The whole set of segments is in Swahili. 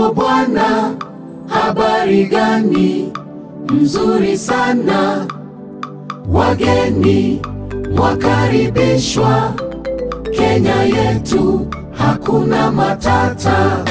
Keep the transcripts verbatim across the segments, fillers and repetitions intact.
Jambo bwana, habari gani? Mzuri sana. Wageni wakaribishwa. Kenya yetu hakuna matata.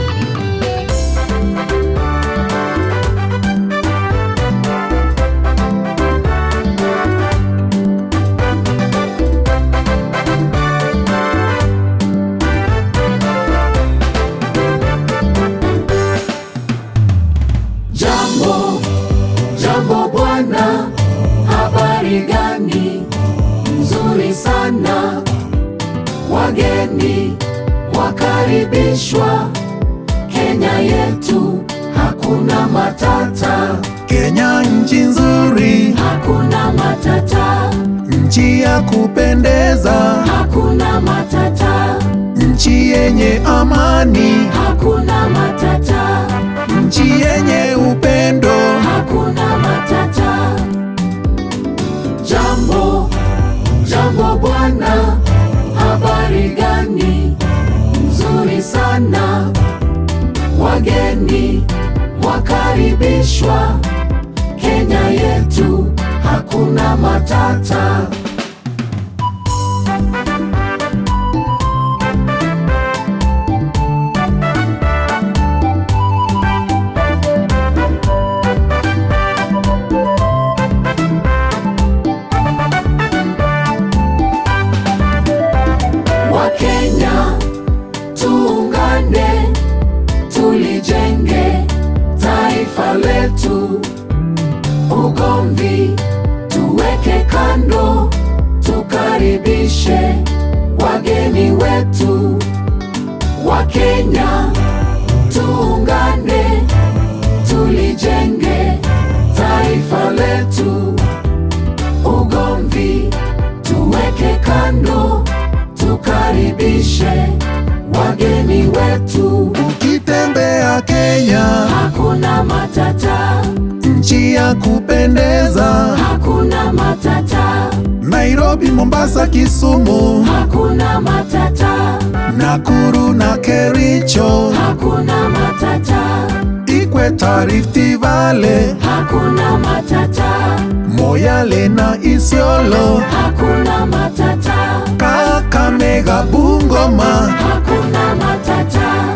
Jambo, jambo bwana, habari gani? Nzuri sana. Wageni wakaribishwa. Kenya yetu hakuna matata. Kenya nchi nzuri, hakuna matata. nchi ya kupendeza, hakuna matata. nchi yenye amani, hakuna matata. nchi yenye upendo, hakuna matata. Jambo, jambo bwana, habari gani? Nzuri sana. Wageni wakaribishwa. Kenya yetu hakuna matata. Wakenya tuungane, tulijenge taifa letu. Ugomvi tuweke kando, tukaribishe wageni wetu. Wakenya tuungane, tulijenge taifa letu. Ugomvi tuweke kando, tukaribishe wageni wetu. ukitembea Kenya hakuna matata. nchi ya kupendeza, hakuna matata. Nairobi, Mombasa, Kisumu, hakuna matata. Nakuru na Kericho, hakuna matata. Ikweta, Rift Valley, hakuna matata. Moyale na Isiolo, hakuna matata. Kakamega, Bungoma, hakuna matata.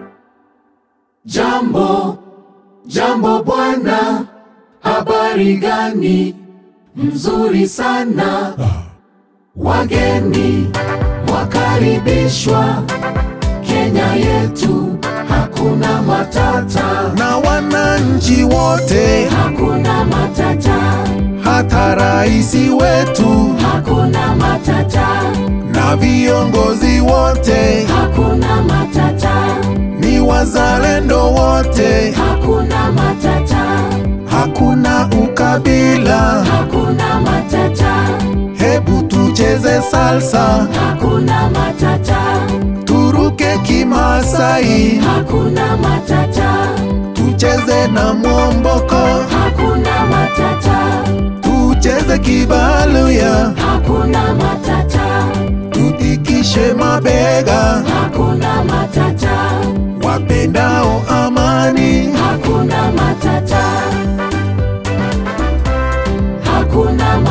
Jambo, jambo bwana, habari gani? Mzuri sana. Wageni wakaribishwa. Kenya yetu hakuna matata. na wananchi wote, hakuna matata. hata raisi wetu hakuna matata. na viongozi wote, hakuna matata. ni wazalendo wote, hakuna matata. hakuna ukabila. hakuna matata. Hebu tucheze salsa, hakuna matata. turuke Kimasai, hakuna matata. tucheze na mwomboko, hakuna matata. tucheze Kibaluya, hakuna matata. tutikishe mabega, hakuna matata. wapendao amani. hakuna matata. hakuna